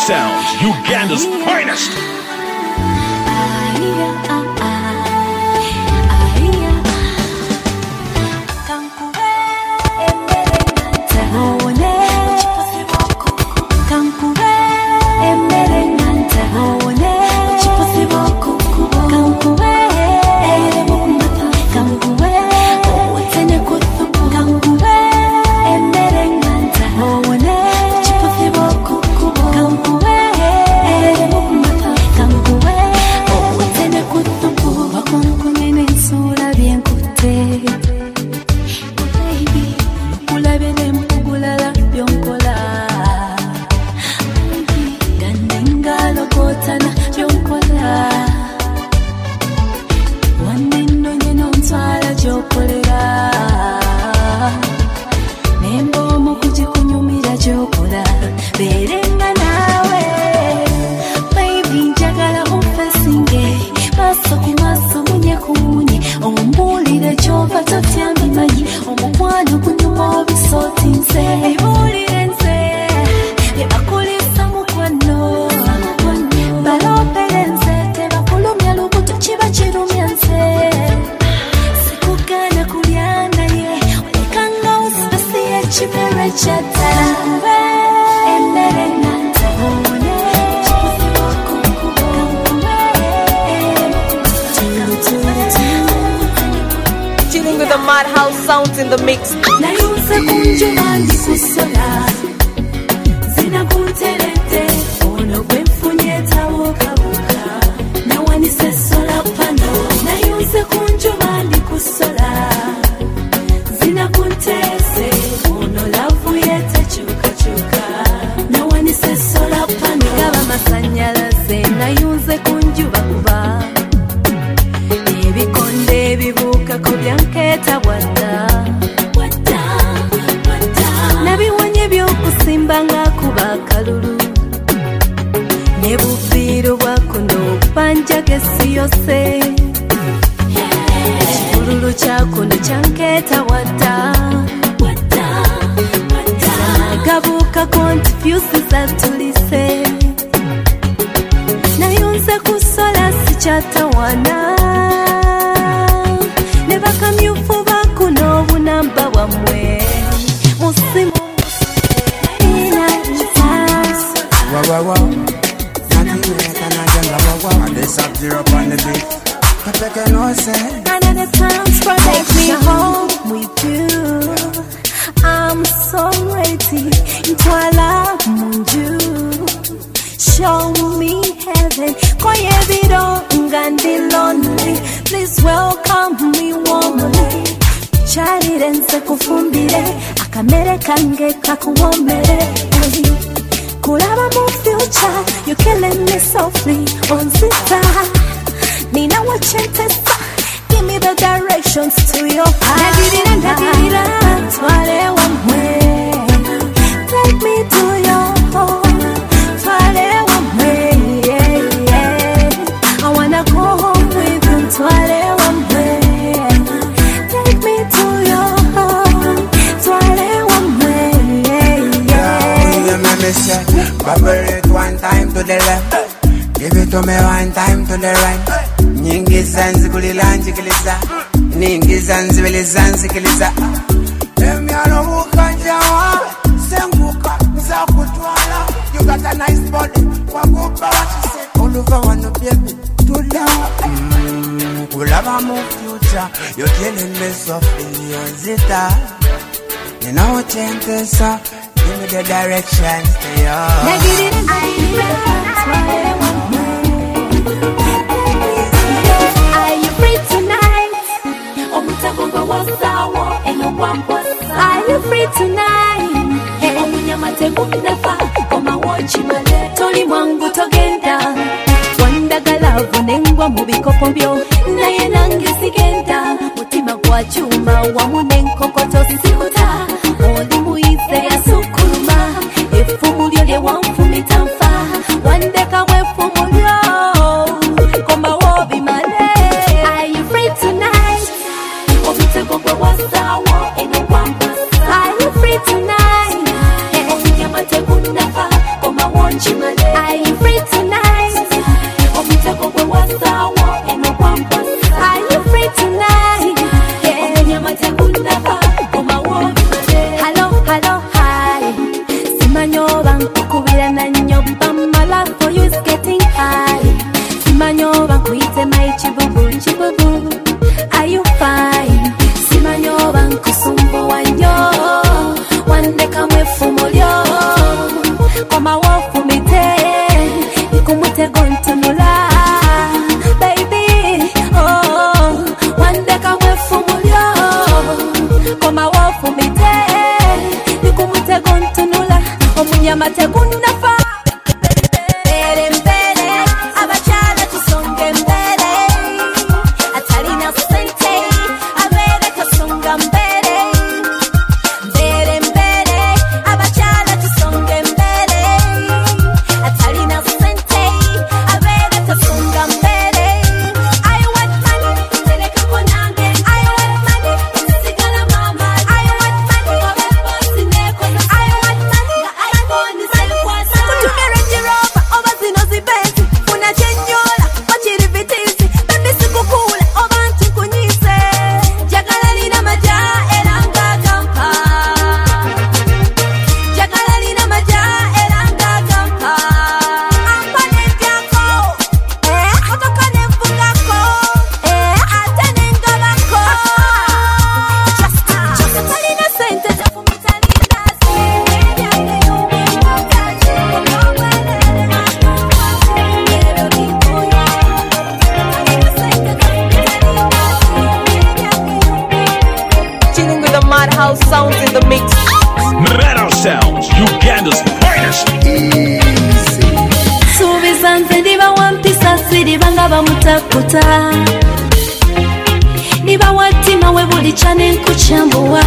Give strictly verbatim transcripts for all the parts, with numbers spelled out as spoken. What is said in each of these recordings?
Sounds, Uganda's finest. In the mix. Sikiliza Emiano mukanjawa Senguka Zakutwala You got a nice body Wakupa what you say All over one baby Tula Mmm Kulaba mu future You're killing me softly Yozita You know what Tempesa Give me the direction Stay on Negative I That's why I want me Are you free tonight? Are you free tonight? Omunyamate kunefa Oma watch male Toli mwangu togenda Wanda galavu nengwa mubikopo mbyo Naye nange sigenda Mutima kwa chuma Wamune nkokoto sikuta Oli muize ya sukuluma Efumulyo lye wamfumita mfa Wandeka wefumulyo Koma wobi male Are you free tonight? Obitego kwa wasawa Eno wamba Are you free tonight? Omunyamate kunefa Oma watch male bam bam, my love for you is getting high. Simanyo bankuite my chibubu chibubu. Are you fine? Simanyo bankusumbu wanyo. Wande kamwe fumulyo. Koma wofu mite. Nikumute gontunula. Baby, oh. Wande kamwe fumulyo. Koma wofu mite. Nikumute gontunula. Omunyama tegunafa. Mbele mbele. Abachala tusonge mbele. Atalina sente. Abele tusonga mbele. Mbele mbele. Abachala tusonge mbele. Atalina sente. Abele tusonga mbele. I want money. Teleka konange. I want money. Sigala mama. I want money. Wabeposi neko. I want money. I want selkwasa. Kutumere jiroba. Oba zino zibezi. Unachenyola. Wachiri vitisi. Baby sikukula. Oba ntukunyise. Jagala lina maja. Elanga gampa. Jagala lina maja. Elanga gampa. Ampane vyako. Eh, hatoka nefungako. Eh, atene ngabako. Just, just atalina sente. Jafu mitalinda si. Yake yume mutaji. Mwelele Yero kikuya. Atalina sente. Jafu mitalinda si. Yake yume. Chilling with the Madhouse sounds in the mix. Madhouse Sounds, Uganda's finest. Subizanze diba wampisa sidiba nga bamutakuta. Diba watima we buli chane nkuchambuwa.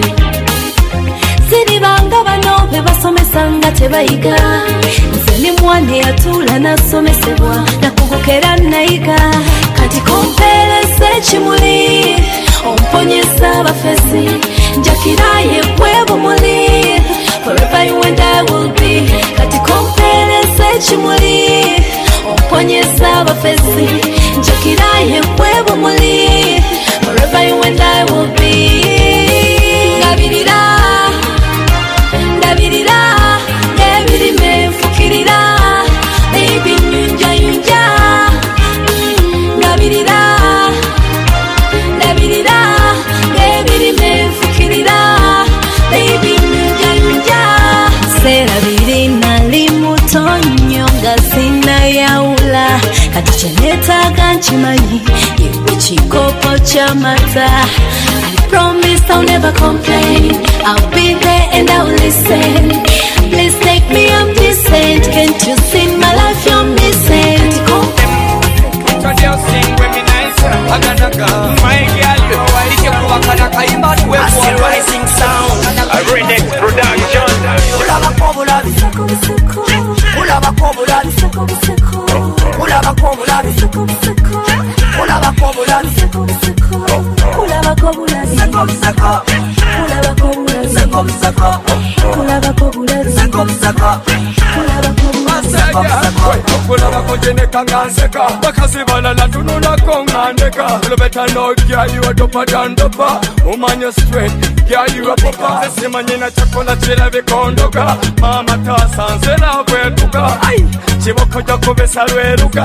Sidiba nga bano be basomesa nga tebayiga. Nze ni mwana eyatula nasomesebwa nakugokera nayiga. Kati kompelese kimuli omponyesa abafesi njakiraye bwe bumuli. Forever you and I will be. Kati kompelese kimuli omponyesa abafesi njakiraye bwe bumuli. Forever you and I will be. Ngabirira ndabirira nebirime mfukirira. Baby nyunja nyunja. Mm, ngabirira ndabirira nebirime mfukirira. Baby nyunja nyunja. Serabiri nali mutonyo nga sina yaula. Kati chenetaga nchimanyi iwe chikopo cha mata. I promise I'll never complain. I'll be there and I'll listen. Please take me, I'm decent. Can't you see my life you're missing? Introducing women nice. Aganaga. My girl, you know I you wakana kaimba tuwe kwa rising sound. A Redneck production. Ulaba kobula biseko biseko. Ulaba kobula biseko biseko. Ulaba kobula biseko biseko. Ulaba kobula biseko biseko. Kulaba kobula Biseko biseko. Kulaba kobula Biseko biseko. Kulaba kobula Biseko biseko. Kulaba kobula Kulaba kujeneka nganseka. Bakazi balala tunula kongandeka. You better know girl you a dopa than dopa. Woman you straight. Girl you a popa. Simanyina chakola chila vikondoka. Mama tasa nzela kwetuka. Chiboko joko besa lweruka.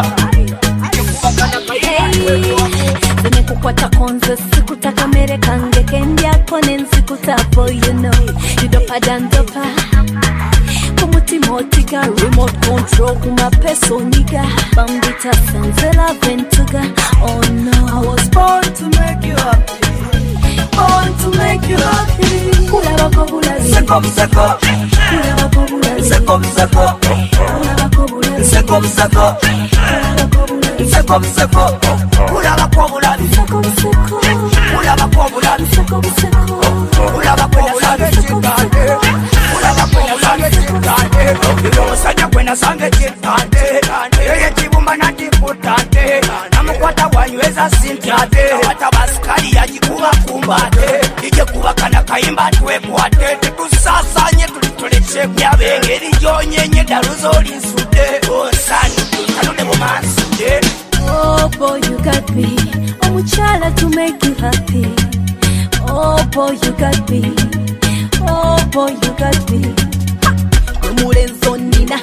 Zene kukwata konze sikutaka mere kange kendi akone nsikutapo. You know you dopa dan dopa. Kumuti motika remote control kuma peso niga. Bambita sanzela ventuga. Oh no, I was born to make you happy. Born to make you happy. Kulaba kobula Biseko biseko. Kulaba kobula Biseko biseko. Kulaba kobula Biseko biseko. Kulaba kobula Biseko biseko. Ulaba kobula biseko biseko. Ulaba kobula biseko biseko. Ulaba kobula biseko biseko. Ulaba kobula biseko biseko. Musajja kwena sange kitande. Yeye kibumba na kifutande. Namukwata wanyweza sintyade. Wata basikali yajikuba kumbate. Ije kubakana kayimba twekwate. Tetusasanye tulitulekye byabengeri gyonyenye daluzoli nsude. Osani kalune bumansude. Oh boy, you got me. Oh, muchala to make you happy. Oh boy, you got me. Oh boy, you got me. Kumulenzo nina,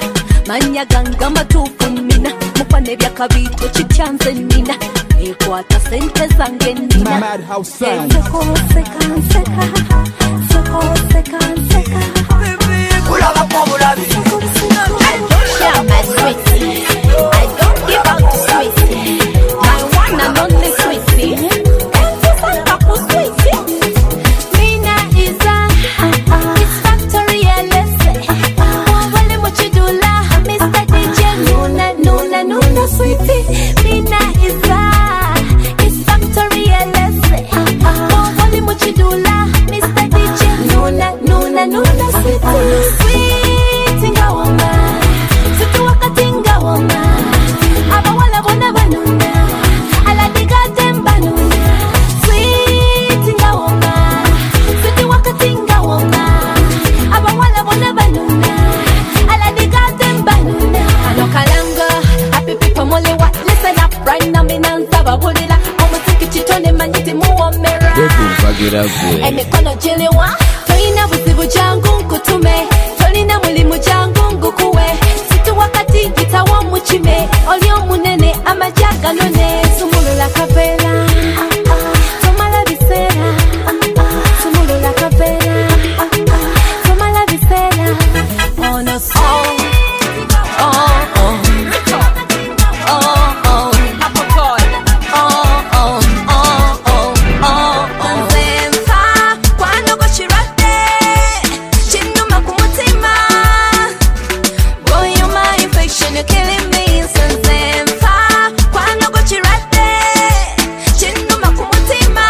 manya ganga matufu mina mukwane byakabito kityanze nina ekwata sente zange nina Madhouse Sounds. seko seka seka seko seka seka Ulaba kwa mulabi I don't share my sweetie, I don't give up to sweetie, my one and only sweetie, Santa ku sweetie. Mina is a it's factory L S A. Wale muchidula Mister D J Nuna Nuna Nuna sweetie. Mina is a it's factory L S A. Wale muchidula Mister D J Nuna Nuna Nuna sweetie. Sweetie ngawoma, situ wakati ngawoma. Abawala bona banuna, aladiga temba nuna. Sweetie ngawoma, situ wakati ngawoma. Abawala bona banuna, aladiga temba nuna. Ano kalanga, happy people mole what? Listen up right now, me nanza babulila. Omo tiki chitone manyiti muomera. Emikono jiliwa, toina buzibu jangu nkutume. Tolina mulimu jangu ngukuwe. Situ wakati gitawa muchime. Olio munene amajaga none. Sumulula kapela, tomala bisera. Sumulula kapela, tomala bisera. Oh no song, oh oh, oh oh, Uppercut. oh oh, oh oh, oh oh. Zenza, kwano goshirate, chinuma kumutima. Boy, you're my infection, you're killing me. Zenza, kwano goshirate, chinuma kumutima.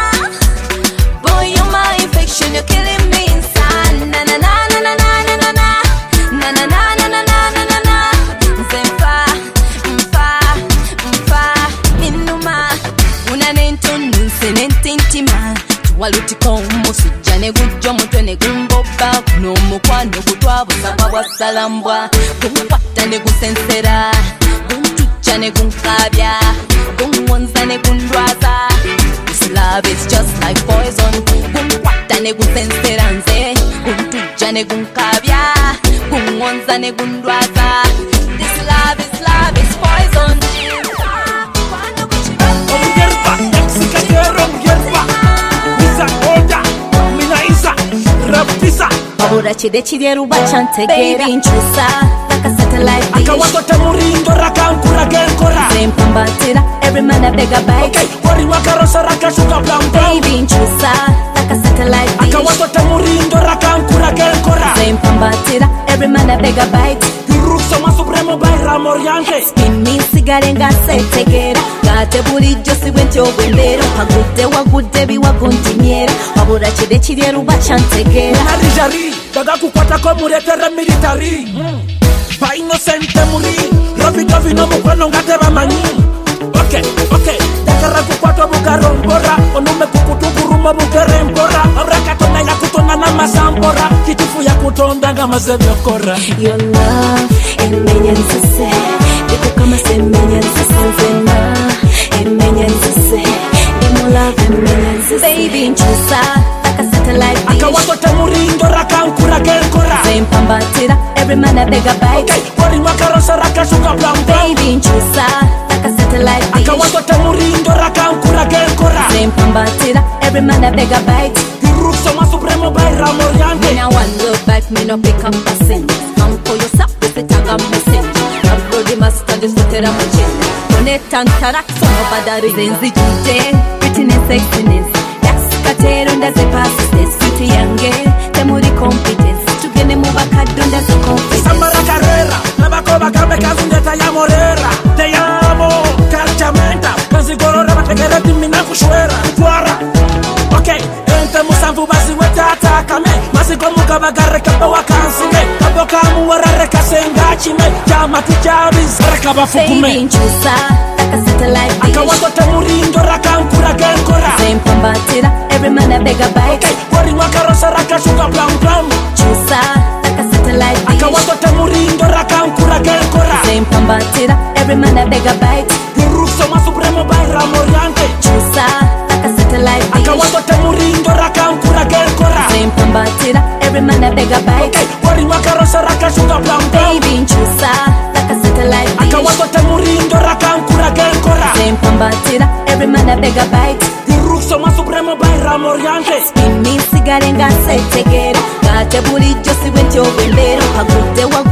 Boy, you're my infection, you're killing me. Na na na na na na na na na na na na na na na na na na. Zenza, mfa mfa inuma unanento nunse nentintima tuwalutiko umusujja ne gujja omutwe ne gumboba kuno omukwano gutwabusaba bwa salambwa gukwata ne gusensera guntujja ne gunkabya gunwonza ne gundwaza. This love is just like poison. Gunkwata ne gusensera nze guntujja ne gunkabya gunwonza ne gundwaza. This love is love is poison. Yerba, Mexicatero, yerba. Isa, oda, mina isa, rapisa. Babura chide chide ruba chantegera. Baby nchusa, like a satellite dish. Akawato temurindo rakankura genkora. Same pambatira, every man a beg a bite. Okay, wari wakarosa rakashuka blam blam. Baby nchusa, like a satellite dish. Akawato temurindo rakankura genkora. Same pambatira, every man a beg a bite. Yurukso masupremo by Ramoriante. Spin me sigare nga setegera. Gate bulijjo sibwentyo bwendero. Agudde wagudde biwaguntinyera. Babura chide chide ruba chantegera. Narijari, daga kukwatako muretere military. Ba innocente muri, robi dovi no mukwano ngate bamanyi. Okay, okay, dakara kukwato bukarombora. Onume kukutukuruma bukerembora. Abrakatona ya kutona na masambora. Kitufu ya kutonda nga mazebyokora. Your love, emenya nsese. Diko kama semenya nsese nzena. Emenya nsese. Dimo love emenya nsese. Baby nchusa, like a satellite dish. Akawato temurindo rakankura genkora. Same pambatira, every man a beg a bite. Okay, wari wakarosa rakashuka blam blam. Baby nchusa, like a satellite dish. Akawato temurindo rakankura genkora. Same pambatira, every man a beg a bite. Yurukso masupremo by Ramoriante. Me now one look back, me no pick up a sin. Come for yourself, this is a gum message. I'm bloody master, just look at my chin. Donate and tarak, so no bad zenzi jute. Prettiness, sexiness. That's katero, that's a passes. City yange, temuri competence. Tugene mubakadunda so confidence. Sambara carrera, nabako bakabe kazundeta ya morera. Te amo, calciamenta. Kanzigorora bategere timina kushwera. Kwara, okay. Ente musamfu basi wetata kame. Masiko mukabagare kapa wakansime. Kabo kamu warare kasenga chime. Jama tujabiz, rekaba fukume. Baby nchusa, like a satellite dish. Akawato temurindo rakankura genkora. Same pambatira, every man a beg a bite. Okay, wari wakarosa rakashuka blam blam. Chusa, like a satellite dish. Akawato temurindo rakankura genkora. Same pambatira, every man a beg a bite. Yurukso masupremo by Ramoriante. Chusa, like a satellite dish. Akawato temurindo rakankura genkora. Same pambatira, every man a beg a bite. Okay, wari wakarosa rakashuka blam blam. Baby nchusa, like a satellite dish. Akawato temurindo rakankura genkora. Same pambatira, every man a beg a bite. Dirukso ma supremo by Ramoriante. Spin me cigarette and got set together. Got a bully just went your window. I could